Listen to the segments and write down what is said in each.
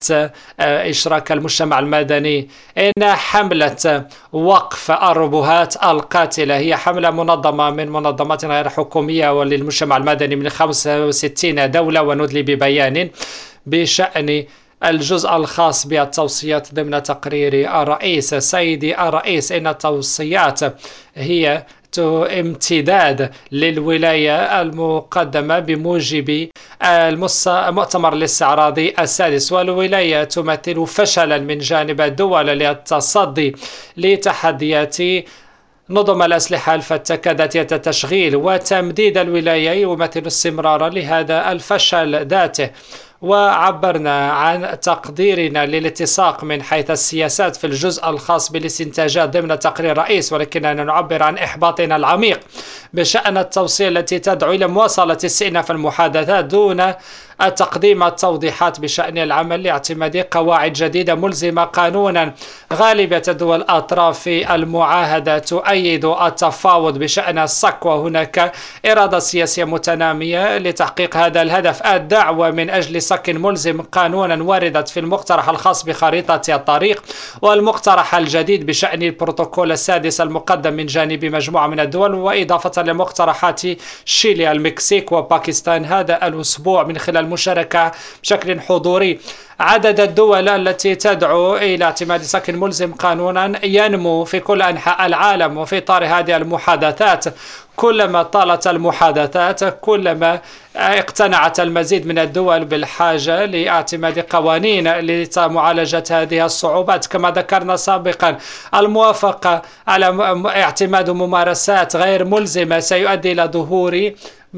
إشراك المجتمع المدني. إن حملة وقف الروبوهات القاتلة هي حملة منظمة من منظمات غير حكومية وللمجتمع المدني من 65 دولة، وندلي ببيان بشأن الجزء الخاص بالتوصيات ضمن تقرير الرئيس. سيدي الرئيس، إن التوصيات هي امتداد للولاية المقدمة بموجب المؤتمر الاستعراضي السادس، والولاية تمثل فشلا من جانب الدول للتصدي لتحديات نظم الأسلحة الفتاكة ذاتية التشغيل، وتمديد الولاية يمثل استمرارا لهذا الفشل ذاته. وعبرنا عن تقديرنا للاتساق من حيث السياسات في الجزء الخاص بالاستنتاجات ضمن تقرير الرئيس، ولكننا نعبر عن إحباطنا العميق بشأن التوصية التي تدعو إلى مواصلة استئناف المحادثات دون تقديم التوضيحات بشأن العمل لاعتماد قواعد جديدة ملزمة قانونا. غالبية دول أطراف المعاهدة تؤيد التفاوض بشأن الصك، وهناك إرادة سياسية متنامية لتحقيق هذا الهدف. الدعوة من أجل صك ملزم قانونا وردت في المقترح الخاص بخريطة الطريق، والمقترح الجديد بشأن البروتوكول السادس المقدم من جانب مجموعة من الدول، وإضافة لمقترحات شيلي المكسيك وباكستان هذا الأسبوع من خلال مشاركة بشكل حضوري. عدد الدول التي تدعو إلى اعتماد صك ملزم قانونا ينمو في كل أنحاء العالم، وفي إطار هذه المحادثات كلما طالت المحادثات كلما اقتنعت المزيد من الدول بالحاجة لاعتماد قوانين لمعالجة هذه الصعوبات. كما ذكرنا سابقا، الموافقة على اعتماد ممارسات غير ملزمة سيؤدي إلى ظهور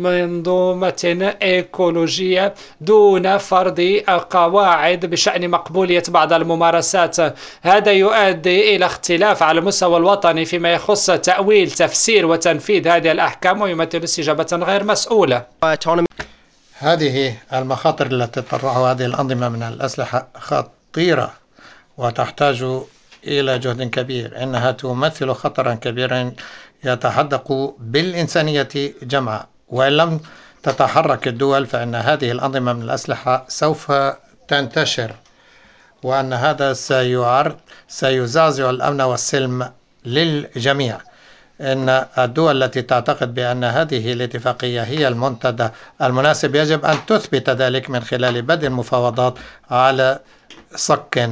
منظومة إيكولوجية دون فرض قواعد بشأن مقبولية بعض الممارسات. هذا يؤدي إلى اختلاف على المستوى الوطني فيما يخص تأويل تفسير وتنفيذ هذه الأحكام، ويمثل استجابة غير مسؤولة. هذه المخاطر التي تطرحها هذه الأنظمة من الأسلحة خطيرة وتحتاج إلى جهد كبير. إنها تمثل خطرا كبيرا يتحدق بالإنسانية جمعاء، وإن لم تتحرك الدول فإن هذه الأنظمة من الأسلحة سوف تنتشر، وأن هذا سيزعزع الأمن والسلم للجميع. إن الدول التي تعتقد بأن هذه الاتفاقية هي المنتدى المناسب يجب أن تثبت ذلك من خلال بدء المفاوضات على صك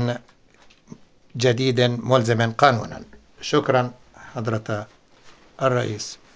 جديد ملزم قانونا. شكرا حضرة الرئيس.